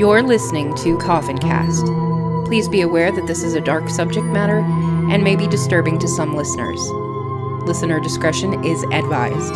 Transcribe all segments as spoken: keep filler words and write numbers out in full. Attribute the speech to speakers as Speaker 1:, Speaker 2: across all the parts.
Speaker 1: You're listening to Coffin Cast. Please be aware that this is a dark subject matter and may be disturbing to some listeners. Listener discretion is advised.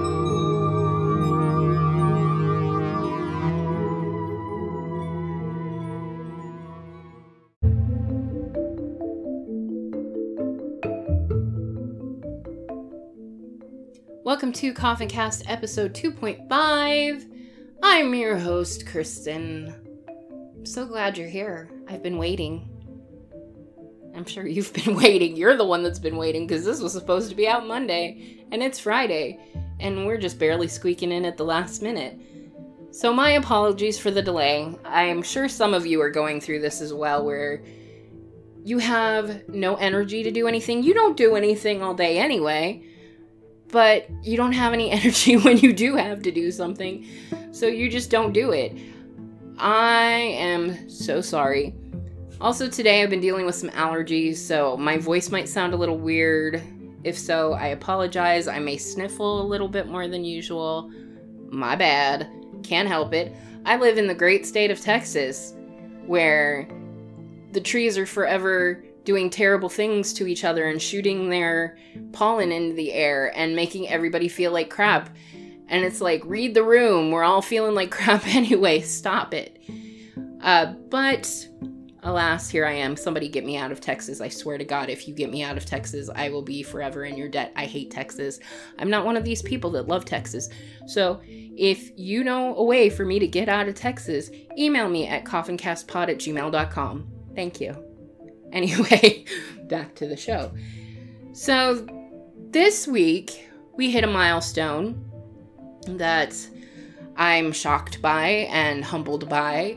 Speaker 1: Welcome to Coffin Cast episode two point five. I'm your host, Kristen. I'm so glad you're here. I've been waiting. I'm sure you've been waiting. You're the one that's been waiting because this was supposed to be out Monday and it's Friday and we're just barely squeaking in at the last minute. So my apologies for the delay. I'm sure some of you are going through this as well where you have no energy to do anything. You don't do anything all day anyway. But you don't have any energy when you do have to do something, so you just don't do it. I am so sorry. Also today I've been dealing with some allergies, so my voice might sound a little weird. If so, I apologize. I may sniffle a little bit more than usual. My bad. Can't help it. I live in the great state of Texas, where the trees are forever doing terrible things to each other and shooting their pollen into the air and making everybody feel like crap. And it's like, read the room. We're all feeling like crap anyway. Stop it. Uh, but alas, here I am. Somebody get me out of Texas. I swear to God, if you get me out of Texas, I will be forever in your debt. I hate Texas. I'm not one of these people that love Texas. So if you know a way for me to get out of Texas, email me at coffincastpod at gmail dot com. Thank you. Anyway, back to the show. So, this week, we hit a milestone that I'm shocked by and humbled by.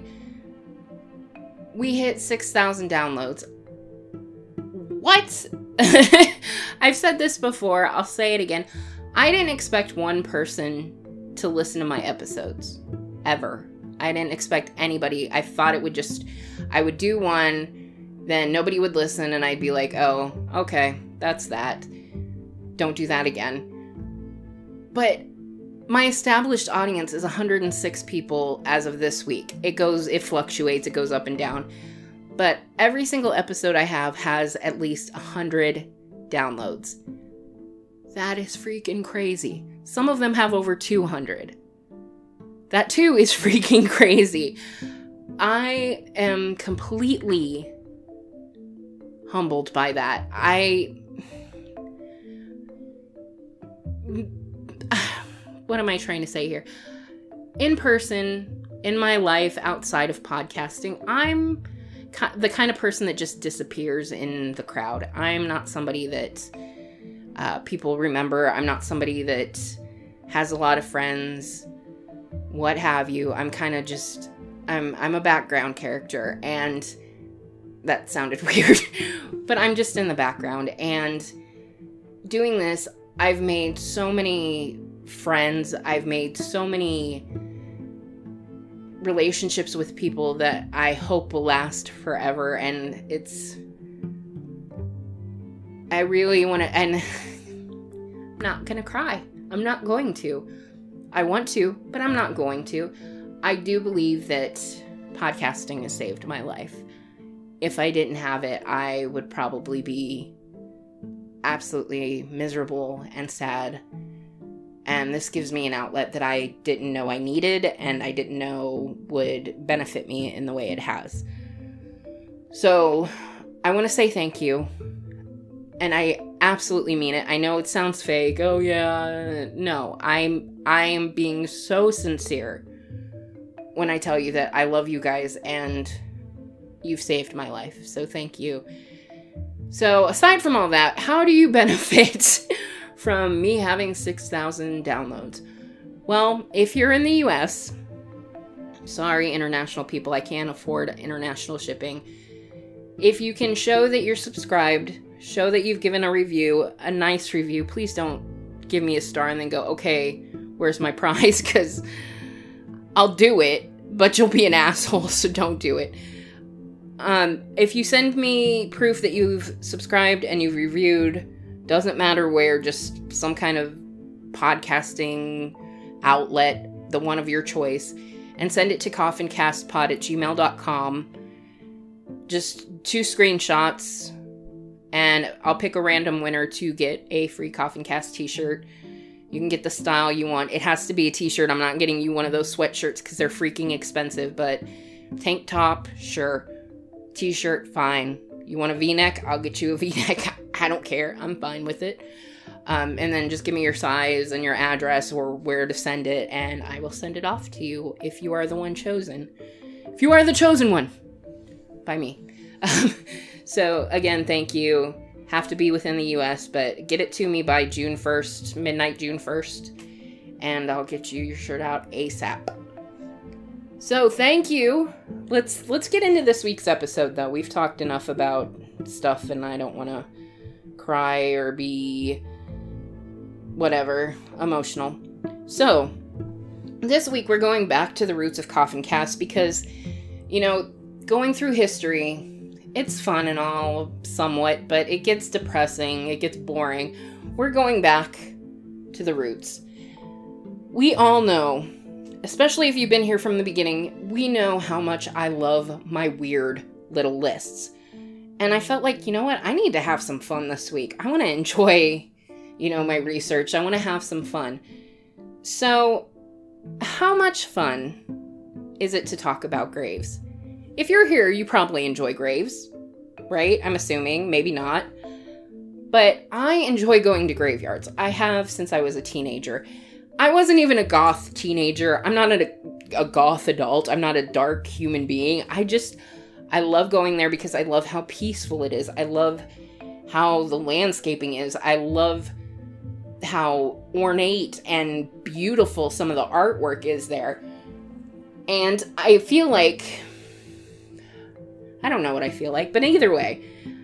Speaker 1: We hit six thousand downloads. What? I've said this before, I'll say it again. I didn't expect one person to listen to my episodes. Ever. I didn't expect anybody. I thought it would just, I would do one, then nobody would listen, and I'd be like, oh, okay, that's that. Don't do that again. But my established audience is one hundred six people as of this week. It goes, it fluctuates, it goes up and down. But every single episode I have has at least one hundred downloads. That is freaking crazy. Some of them have over two hundred. That too is freaking crazy. I am completely humbled by that. I... What am I trying to say here? In person, in my life outside of podcasting, I'm the kind of person that just disappears in the crowd. I'm not somebody that uh, people remember. I'm not somebody that has a lot of friends, what have you. I'm kind of just... I'm I'm a background character, and that sounded weird, but I'm just in the background, and doing this, I've made so many friends, I've made so many relationships with people that I hope will last forever, and it's, I really want to, and I'm not gonna cry, I'm not going to, I want to, but I'm not going to. I do believe that podcasting has saved my life. If I didn't have it, I would probably be absolutely miserable and sad. And this gives me an outlet that I didn't know I needed and I didn't know would benefit me in the way it has. So I want to say thank you. And I absolutely mean it. I know it sounds fake. Oh yeah. No, I'm I am being so sincere when I tell you that I love you guys and you've saved my life, so thank you. So, aside from all that, how do you benefit from me having six thousand downloads? Well, if you're in the U S, sorry, international people, I can't afford international shipping. If you can show that you're subscribed, show that you've given a review, a nice review, please don't give me a star and then go, okay, where's my prize? Because I'll do it, but you'll be an asshole, so don't do it. Um, if you send me proof that you've subscribed and you've reviewed, doesn't matter where, just some kind of podcasting outlet, the one of your choice, and send it to coffincastpod at gmail dot com. Just two screenshots, and I'll pick a random winner to get a free Coffin Cast t-shirt. You can get the style you want. It has to be a t-shirt. I'm not getting you one of those sweatshirts because they're freaking expensive, but tank top, sure. T-shirt, fine. You want a v-neck? I'll get you a v-neck. I don't care. I'm fine with it. Um, and then just give me your size and your address or where to send it, and I will send it off to you if you are the one chosen. If you are the chosen one. By me. Um, so, again, thank you. Have to be within the U S, but get it to me by June first, midnight June first, and I'll get you your shirt out ASAP. So, thank you. Let's let's get into this week's episode, though. We've talked enough about stuff, and I don't want to cry or be whatever, emotional. So, this week we're going back to the roots of Coffin Cast because, you know, going through history, it's fun and all, somewhat, but it gets depressing, it gets boring. We're going back to the roots. We all know, especially if you've been here from the beginning, we know how much I love my weird little lists. And I felt like, you know what, I need to have some fun this week. I want to enjoy, you know, my research. I want to have some fun. So, how much fun is it to talk about graves? If you're here, you probably enjoy graves, right? I'm assuming, maybe not. But I enjoy going to graveyards. I have since I was a teenager. I wasn't even a goth teenager. I'm not a, a goth adult. I'm not a dark human being. I just, I love going there because I love how peaceful it is. I love how the landscaping is. I love how ornate and beautiful some of the artwork is there. And I feel like... I don't know what I feel like, but either way,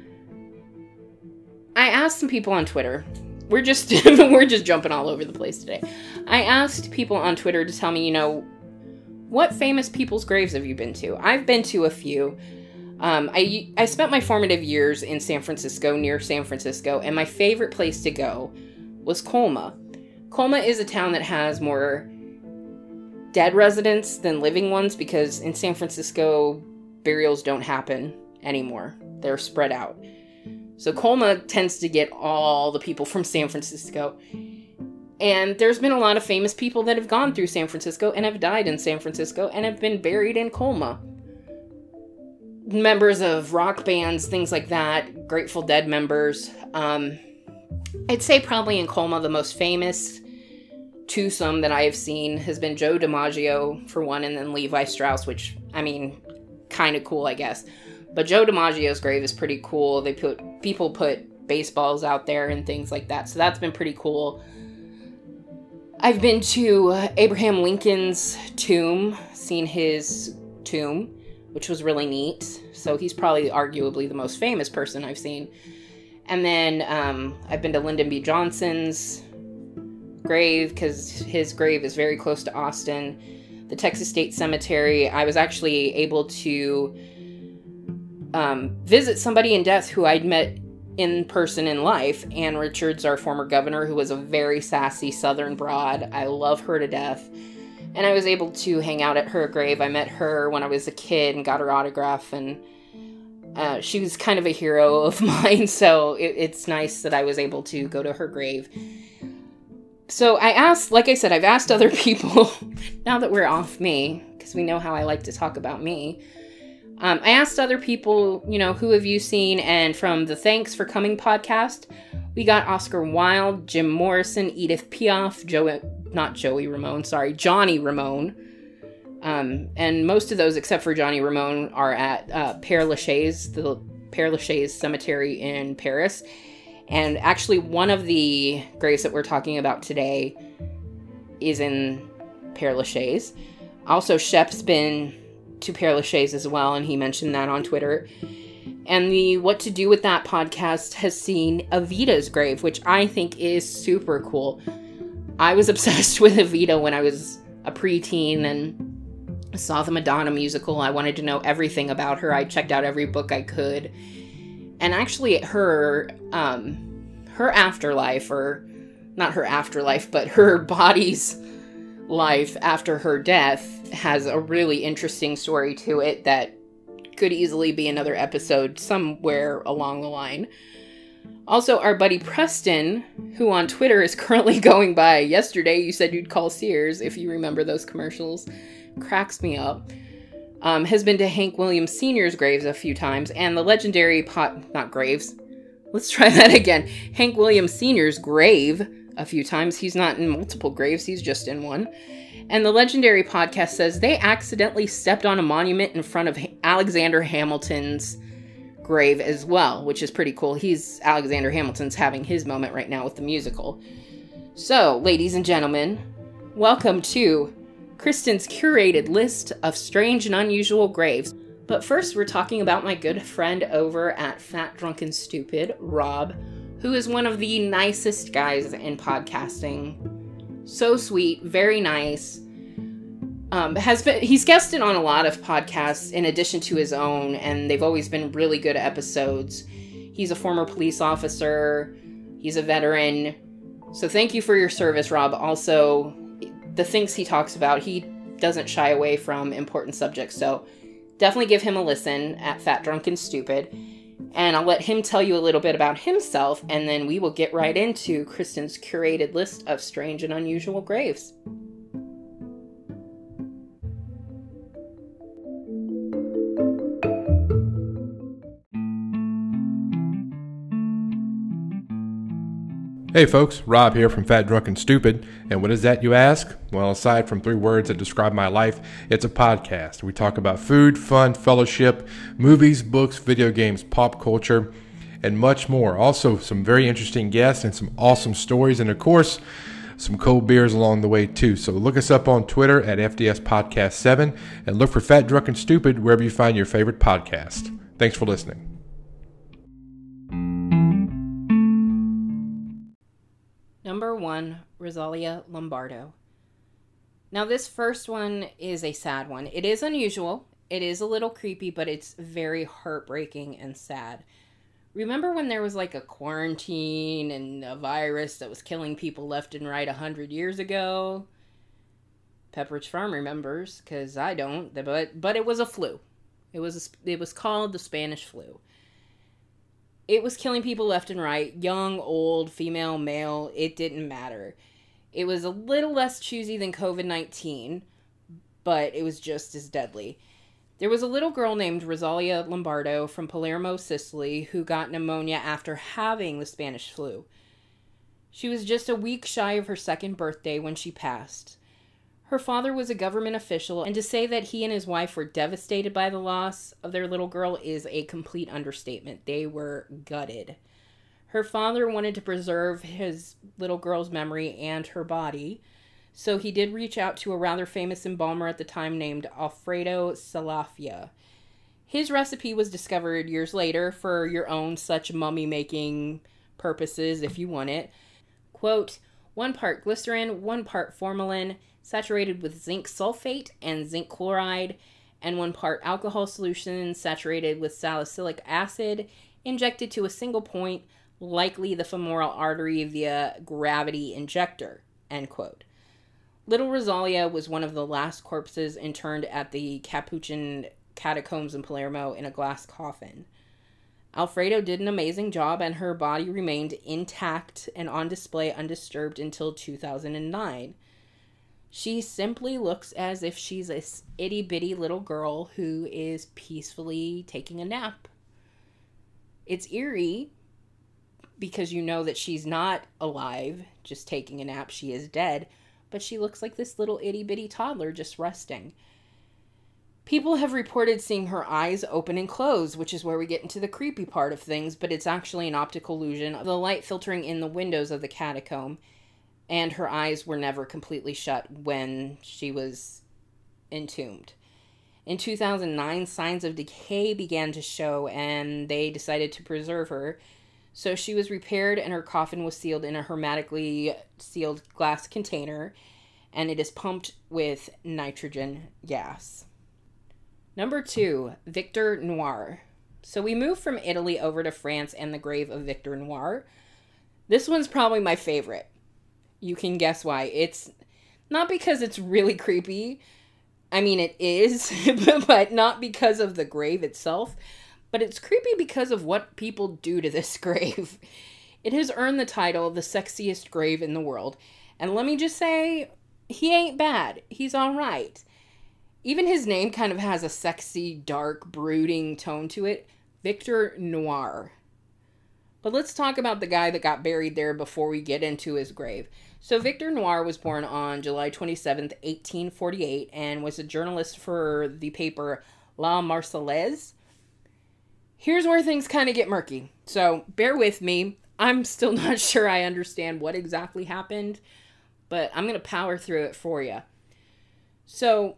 Speaker 1: I asked some people on Twitter. We're just we're just jumping all over the place today. I asked people on Twitter to tell me, you know, what famous people's graves have you been to? I've been to a few. Um, I I spent my formative years in San Francisco, near San Francisco, and my favorite place to go was Colma. Colma is a town that has more dead residents than living ones because in San Francisco, burials don't happen anymore. They're spread out. So Colma tends to get all the people from San Francisco. And there's been a lot of famous people that have gone through San Francisco and have died in San Francisco and have been buried in Colma. Members of rock bands, things like that, Grateful Dead members. Um, I'd say probably in Colma the most famous twosome that I have seen has been Joe DiMaggio for one, and then Levi Strauss, which, I mean... kind of cool, I guess. But Joe DiMaggio's grave is pretty cool. They put people put baseballs out there and things like that, so that's been pretty cool. I've been to Abraham Lincoln's tomb, seen his tomb, which was really neat. So he's probably arguably the most famous person I've seen. And then um, I've been to Lyndon B. Johnson's grave because his grave is very close to Austin. The Texas State Cemetery, I was actually able to um, visit somebody in death who I'd met in person in life. Ann Richards, our former governor, who was a very sassy Southern broad. I love her to death. And I was able to hang out at her grave. I met her when I was a kid and got her autograph, and uh, she was kind of a hero of mine, so it, it's nice that I was able to go to her grave. So I asked, like I said, I've asked other people, now that we're off me, because we know how I like to talk about me. Um, I asked other people, you know, who have you seen? And from the Thanks for Coming podcast, we got Oscar Wilde, Jim Morrison, Edith Piaf, Joey, not Joey Ramone, sorry, Johnny Ramone. Um, and most of those, except for Johnny Ramone, are at uh, Père Lachaise, the Père Lachaise Cemetery in Paris. And actually, one of the graves that we're talking about today is in Père Lachaise. Also, Shep's been to Père Lachaise as well, and he mentioned that on Twitter. And the What to Do With That podcast has seen Evita's grave, which I think is super cool. I was obsessed with Evita when I was a preteen and saw the Madonna musical. I wanted to know everything about her. I checked out every book I could. And actually, her, um, her afterlife, or not her afterlife, but her body's life after her death has a really interesting story to it that could easily be another episode somewhere along the line. Also, our buddy Preston, who on Twitter is currently going by "Yesterday you said you'd call Sears," if you remember those commercials, cracks me up, um, has been to Hank Williams Senior's graves a few times, and the legendary pot, not graves, let's try that again, Hank Williams Senior's grave a few times. He's not in multiple graves, he's just in one. And the legendary podcast says they accidentally stepped on a monument in front of Alexander Hamilton's grave as well, which is pretty cool. He's Alexander Hamilton's having his moment right now with the musical. So, ladies and gentlemen, welcome to Kristen's curated list of strange and unusual graves. But first, we're talking about my good friend over at Fat Drunken Stupid, Rob, who is one of the nicest guys in podcasting. So sweet, very nice. Um, has been he's guested on a lot of podcasts in addition to his own, and they've always been really good episodes. He's a former police officer. He's a veteran. So thank you for your service, Rob. Also, the things he talks about, he doesn't shy away from important subjects. So definitely give him a listen at Fat Drunken Stupid. And I'll let him tell you a little bit about himself, and then we will get right into Kristen's curated list of strange and unusual graves.
Speaker 2: Hey folks, Rob here from Fat Drunken Stupid, and what is that, you ask? Well, aside from three words that describe my life, it's a podcast. We talk about food, fun, fellowship, movies, books, video games, pop culture, and much more. Also, some very interesting guests and some awesome stories, and of course, some cold beers along the way too. So look us up on Twitter at F D S Podcast seven, and look for Fat Drunken Stupid wherever you find your favorite podcast. Thanks for listening.
Speaker 1: Number one, Rosalia Lombardo. Now, this first one is a sad one. It is unusual. It is a little creepy, but it's very heartbreaking and sad. Remember when there was like a quarantine and a virus that was killing people left and right a hundred years ago? Pepperidge Farm remembers, because I don't, but but it was a flu. It was a, it was called the Spanish flu. It was killing people left and right, young, old, female, male, it didn't matter. It was a little less choosy than covid nineteen, but it was just as deadly. There was a little girl named Rosalia Lombardo from Palermo, Sicily, who got pneumonia after having the Spanish flu. She was just a week shy of her second birthday when she passed. Her father was a government official, and to say that he and his wife were devastated by the loss of their little girl is a complete understatement. They were gutted. Her father wanted to preserve his little girl's memory and her body, so he did reach out to a rather famous embalmer at the time named Alfredo Salafia. His recipe was discovered years later for your own such mummy-making purposes if you want it. Quote, one part glycerin, one part formalin, saturated with zinc sulfate and zinc chloride, and one part alcohol solution saturated with salicylic acid, injected to a single point, likely the femoral artery via gravity injector, end quote. Little Rosalia was one of the last corpses interned at the Capuchin catacombs in Palermo in a glass coffin. Alfredo did an amazing job, and her body remained intact and on display undisturbed until two thousand nine. She simply looks as if she's a itty-bitty little girl who is peacefully taking a nap. It's eerie because you know that she's not alive, just taking a nap. She is dead, but she looks like this little itty-bitty toddler just resting. People have reported seeing her eyes open and close, which is where we get into the creepy part of things, but it's actually an optical illusion of the light filtering in the windows of the catacomb. And her eyes were never completely shut when she was entombed. In two thousand nine, signs of decay began to show, and they decided to preserve her. So she was repaired, and her coffin was sealed in a hermetically sealed glass container, and it is pumped with nitrogen gas. Number two, Victor Noir. So we move from Italy over to France and the grave of Victor Noir. This one's probably my favorite. You can guess why. It's Not because it's really creepy. I mean, it is, but not because of the grave itself. But it's creepy because of what people do to this grave. It has earned the title the sexiest grave in the world. And let me just say, he ain't bad. He's all right. Even his name kind of has a sexy, dark, brooding tone to it. Victor Noir. But let's talk about the guy that got buried there before we get into his grave. So Victor Noir was born on July twenty-seventh, eighteen forty-eight, and was a journalist for the paper La Marseillaise. Here's where things kind of get murky. So bear with me. I'm still not sure I understand what exactly happened, but I'm going to power through it for you. So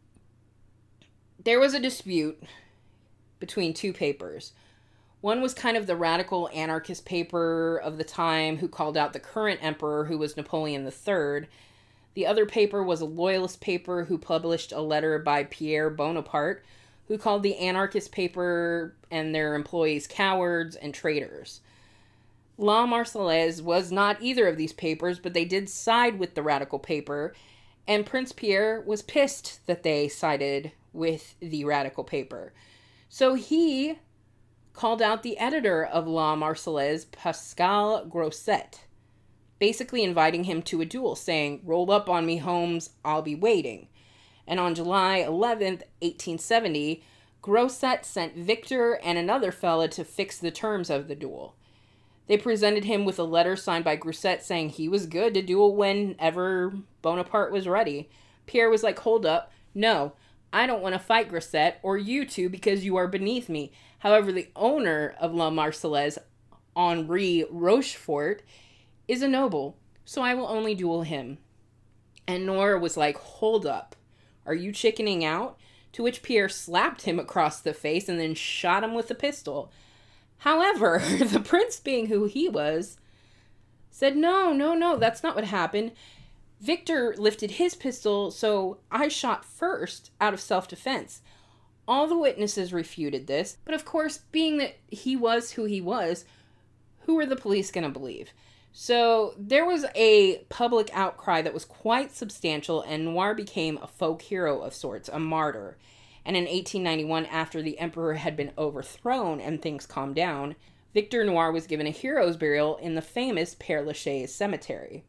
Speaker 1: there was a dispute between two papers. One was kind of the radical anarchist paper of the time who called out the current emperor, who was Napoleon the Third. The other paper was a loyalist paper who published a letter by Pierre Bonaparte, who called the anarchist paper and their employees cowards and traitors. La Marseillaise was not either of these papers, but they did side with the radical paper, and Prince Pierre was pissed that they sided with the radical paper. So he called out the editor of La Marseillaise, Pascal Grosset, basically inviting him to a duel, saying, "Roll up on me, Holmes, I'll be waiting." And on July eleventh, eighteen seventy, Grosset sent Victor and another fella to fix the terms of the duel. They presented him with a letter signed by Grosset saying he was good to duel whenever Bonaparte was ready. Pierre was like, "Hold up, no, I don't want to fight Grosset or you two because you are beneath me." However, the owner of La Marseillaise, Henri Rochefort, is a noble, so I will only duel him. And Noir was like, "Hold up, are you chickening out?" To which Pierre slapped him across the face and then shot him with a pistol. However, the prince, being who he was, said, no, no, no, that's not what happened. Victor lifted his pistol, so I shot first out of self-defense. All the witnesses refuted this, but of course, being that he was who he was, who were the police going to believe? So there was a public outcry that was quite substantial, and Noir became a folk hero of sorts, a martyr. And in eighteen ninety-one, after the emperor had been overthrown and things calmed down, Victor Noir was given a hero's burial in the famous Père Lachaise cemetery.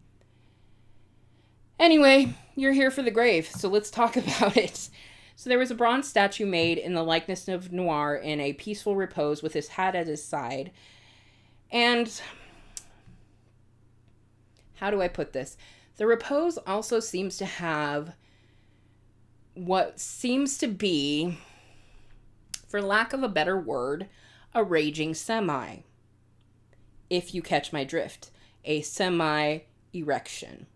Speaker 1: Anyway, you're here for the grave, so let's talk about it. So there was a bronze statue made in the likeness of Noir in a peaceful repose with his hat at his side. And how do I put this? The repose also seems to have what seems to be, for lack of a better word, a raging semi. If you catch my drift. A semi-erection.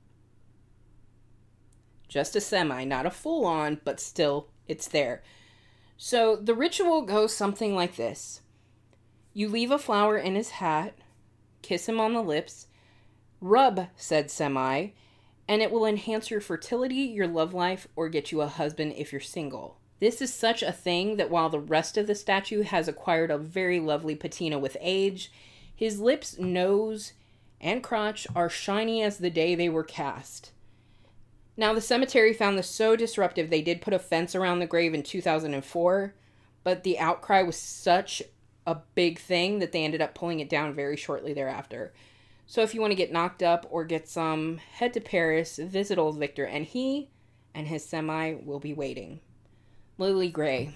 Speaker 1: Just a semi, not a full-on, but still, it's there. So the ritual goes something like this. You leave a flower in his hat, kiss him on the lips, rub said semi, and it will enhance your fertility, your love life, or get you a husband if you're single. This is such a thing that while the rest of the statue has acquired a very lovely patina with age, his lips, nose, and crotch are shiny as the day they were cast. Now, the cemetery found this so disruptive they did put a fence around the grave in two thousand four, but the outcry was such a big thing that they ended up pulling it down very shortly thereafter. So if you want to get knocked up or get some, head to Paris, visit old Victor, and he and his semi will be waiting. Lily Gray.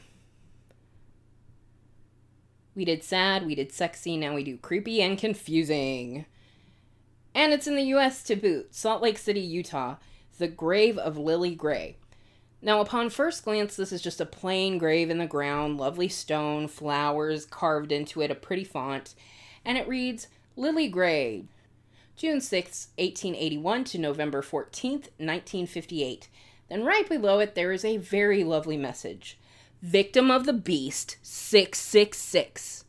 Speaker 1: We did sad, we did sexy, now we do creepy and confusing. And it's in the U S to boot. Salt Lake City, Utah. The grave of Lily Gray. Now, upon first glance, this is just a plain grave in the ground, lovely stone, flowers carved into it, a pretty font, and it reads, Lily Gray, June sixth, eighteen eighty-one to November fourteenth, nineteen fifty-eight. Then right below it, there is a very lovely message. Victim of the Beast, six six six.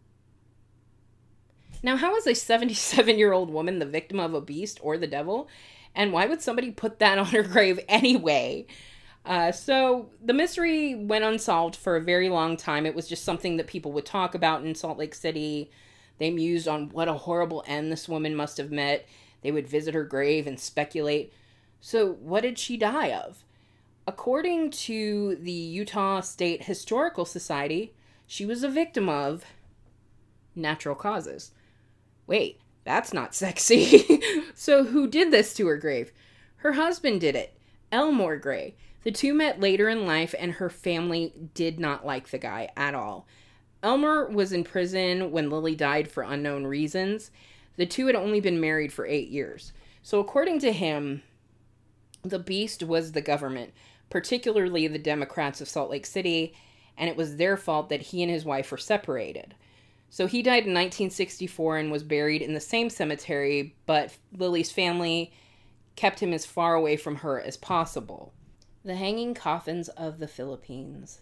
Speaker 1: Now, how is a seventy-seven-year-old woman the victim of a beast or the devil? And why would somebody put that on her grave anyway? Uh, so the mystery went unsolved for a very long time. It was just something that people would talk about in Salt Lake City. They mused on what a horrible end this woman must have met. They would visit her grave and speculate. So what did she die of? According to the Utah State Historical Society, she was a victim of natural causes. Wait, that's not sexy. So who did this to her grave? Her husband did it, Elmore Gray. The two met later in life, and her family did not like the guy at all. Elmer was in prison when Lily died for unknown reasons. The two had only been married for eight years. So according to him, the beast was the government, particularly the Democrats of Salt Lake City, and it was their fault that he and his wife were separated. So he died in nineteen sixty-four and was buried in the same cemetery, but Lily's family kept him as far away from her as possible. The hanging coffins of the Philippines.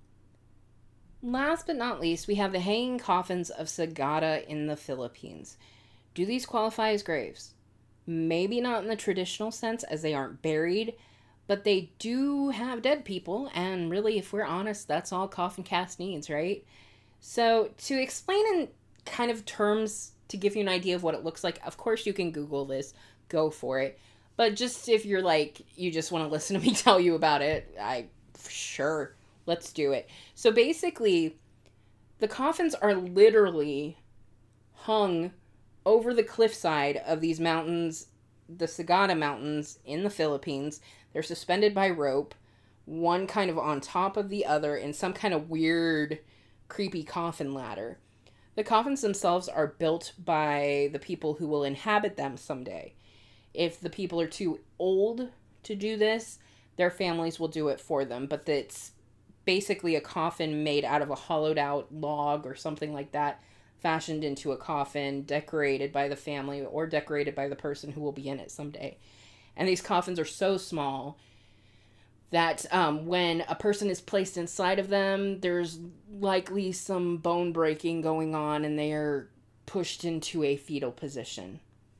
Speaker 1: Last but not least, we have the hanging coffins of Sagada in the Philippines. Do these qualify as graves? Maybe not in the traditional sense, as they aren't buried, but they do have dead people, and really, if we're honest, that's all Coffin Cast needs, right? So, to explain in kind of terms, to give you an idea of what it looks like, of course you can Google this, go for it. But just if you're like, you just want to listen to me tell you about it, I, sure, let's do it. So basically, the coffins are literally hung over the cliffside of these mountains, the Sagada Mountains in the Philippines. They're suspended by rope, one kind of on top of the other in some kind of weird, creepy coffin ladder. The coffins themselves are built by the people who will inhabit them someday. If the people are too old to do this, their families will do it for them. But it's basically a coffin made out of a hollowed out log or something like that, fashioned into a coffin, decorated by the family or decorated by the person who will be in it someday. And these coffins are so small that um, when a person is placed inside of them, there's likely some bone breaking going on and they are pushed into a fetal position.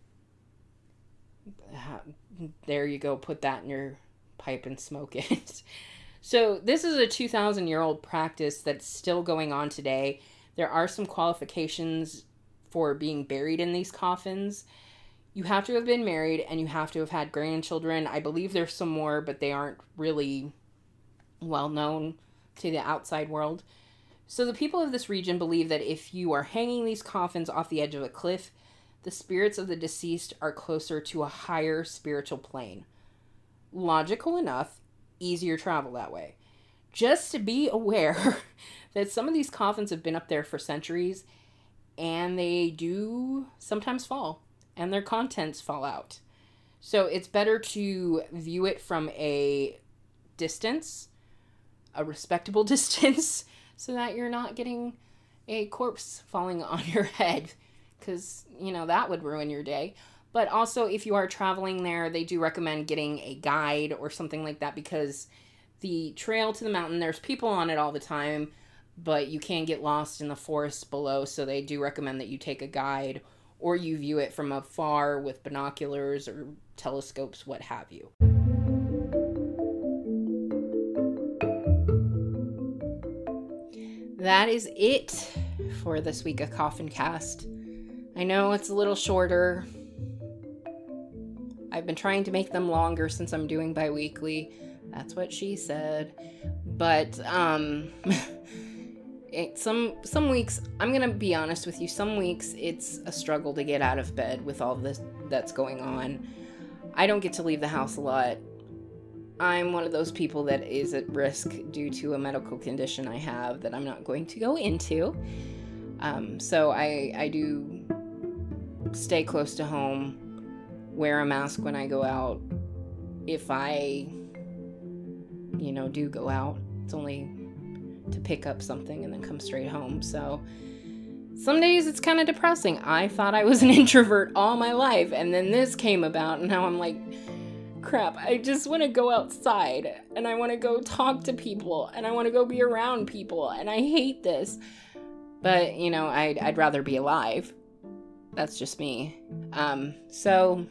Speaker 1: There you go, put that in your pipe and smoke it. So this is a two thousand year old practice that's still going on today. There are some qualifications for being buried in these coffins. You have to have been married and you have to have had grandchildren. I believe there's some more, but they aren't really well known to the outside world. So the people of this region believe that if you are hanging these coffins off the edge of a cliff, the spirits of the deceased are closer to a higher spiritual plane. Logical enough, easier travel that way. Just to be aware that some of these coffins have been up there for centuries and they do sometimes fall and their contents fall out. So it's better to view it from a distance, a respectable distance, so that you're not getting a corpse falling on your head, because, you know, that would ruin your day. But also, if you are traveling there, they do recommend getting a guide or something like that, because the trail to the mountain, there's people on it all the time, but you can get lost in the forest below, so they do recommend that you take a guide or you view it from afar with binoculars or telescopes, what have you. That is it for this week of Coffin Cast. I know it's a little shorter. I've been trying to make them longer since I'm doing bi-weekly. That's what she said. But, um... It, some some weeks, I'm gonna be honest with you, some weeks it's a struggle to get out of bed with all this that's going on. I don't get to leave the house a lot. I'm one of those people that is at risk due to a medical condition I have that I'm not going to go into. Um, so I, I do stay close to home, wear a mask when I go out. If I, you know, do go out, it's only to pick up something and then come straight home. So some days it's kind of depressing. I thought I was an introvert all my life, and then this came about, and now I'm like, crap, I just want to go outside, and I want to go talk to people, and I want to go be around people, and I hate this. But, you know, I'd, I'd rather be alive. That's just me. Um, so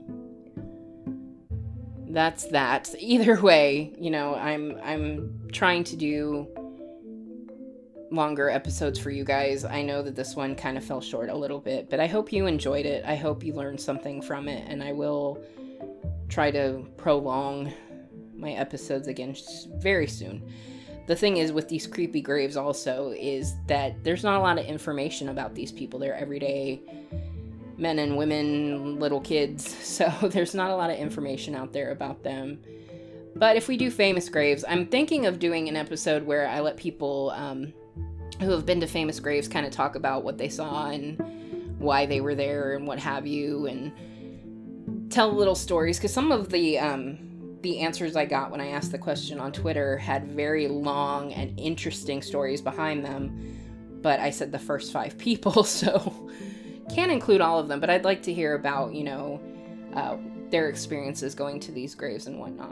Speaker 1: that's that. Either way, you know, I'm I'm trying to do longer episodes for you guys. I know that this one kind of fell short a little bit, but I hope you enjoyed it. I hope you learned something from it, and I will try to prolong my episodes again very soon. The thing is with these creepy graves also is that there's not a lot of information about these people. They're everyday men and women, little kids, so there's not a lot of information out there about them. But if we do famous graves, I'm thinking of doing an episode where I let people um, who have been to famous graves kind of talk about what they saw and why they were there and what have you, and tell little stories, because some of the um, the answers I got when I asked the question on Twitter had very long and interesting stories behind them, but I said the first five people, so can't include all of them, but I'd like to hear about, you know, uh, their experiences going to these graves and whatnot.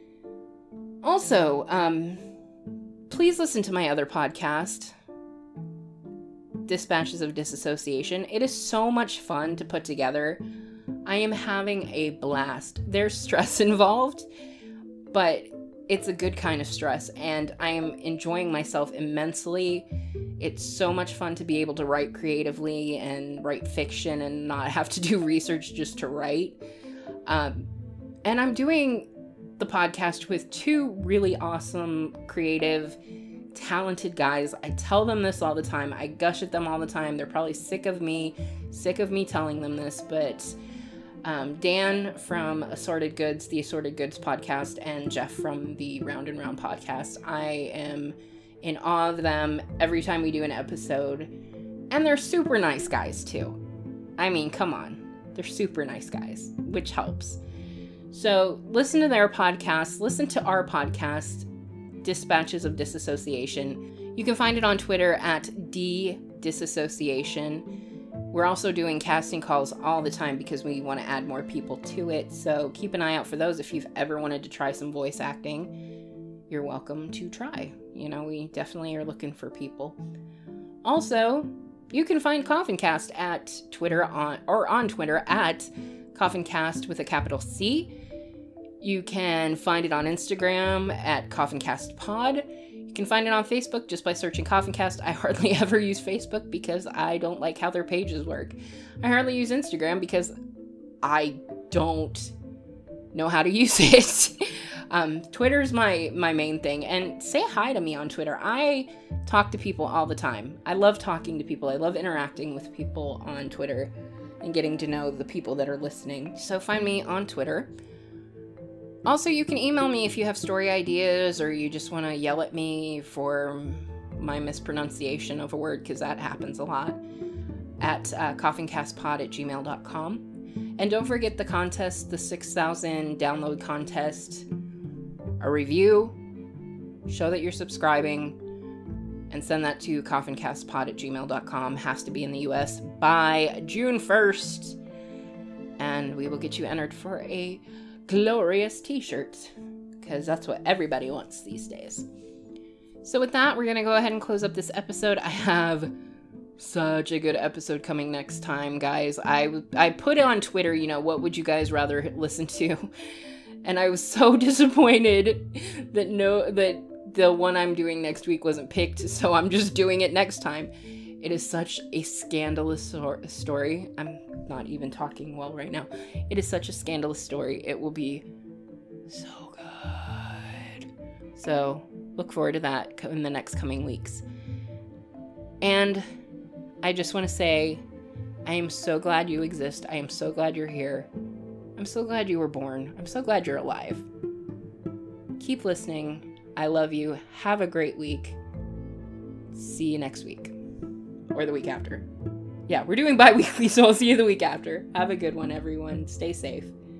Speaker 1: Also, um, please listen to my other podcast, Dispatches of Disassociation. It is so much fun to put together. I am having a blast. There's stress involved, but it's a good kind of stress, and I am enjoying myself immensely. It's so much fun to be able to write creatively and write fiction and not have to do research just to write. Um, and I'm doing the podcast with two really awesome, creative, talented guys. I tell them this all the time. I gush at them all the time. They're probably sick of me, sick of me telling them this, but um, Dan from Assorted Goods, the Assorted Goods podcast, and Jeff from the Round and Round podcast, I am in awe of them every time we do an episode. And they're super nice guys too. I mean, come on. They're super nice guys, which helps. So listen to their podcast, listen to our podcast, Dispatches of Disassociation. You can find it on Twitter at D Disassociation. We're also doing casting calls all the time because we want to add more people to it. So keep an eye out for those. If you've ever wanted to try some voice acting, you're welcome to try. You know, we definitely are looking for people. Also, you can find CoffinCast at Twitter on or on Twitter at CoffinCast with a capital C. You can find it on Instagram at CoffinCastPod. You can find it on Facebook just by searching CoffinCast. I hardly ever use Facebook because I don't like how their pages work. I hardly use Instagram because I don't know how to use it. um, Twitter's my, my main thing. And say hi to me on Twitter. I talk to people all the time. I love talking to people. I love interacting with people on Twitter and getting to know the people that are listening. So find me on Twitter. Also, you can email me if you have story ideas or you just want to yell at me for my mispronunciation of a word, because that happens a lot, at uh, coffincastpod at gmail dot com. And don't forget the contest, the six thousand download contest. A review, show that you're subscribing, and send that to coffincastpod at gmail dot com. Has to be in the U S by June first. And we will get you entered for a glorious t-shirt, because that's what everybody wants these days. So with that, we're going to go ahead and close up this episode. I have such a good episode coming next time, guys. I, I put it on Twitter, you know, what would you guys rather listen to? And I was so disappointed that no, that the one I'm doing next week wasn't picked, so I'm just doing it next time. It is such a scandalous so- story. I'm not even talking well right now. It is such a scandalous story. It will be so good. So look forward to that in the next coming weeks. And I just want to say, I am so glad you exist. I am so glad you're here. I'm so glad you were born. I'm so glad you're alive. Keep listening. I love you. Have a great week. See you next week. Or the week after. Yeah, we're doing bi-weekly, so I'll see you the week after. Have a good one, everyone. Stay safe.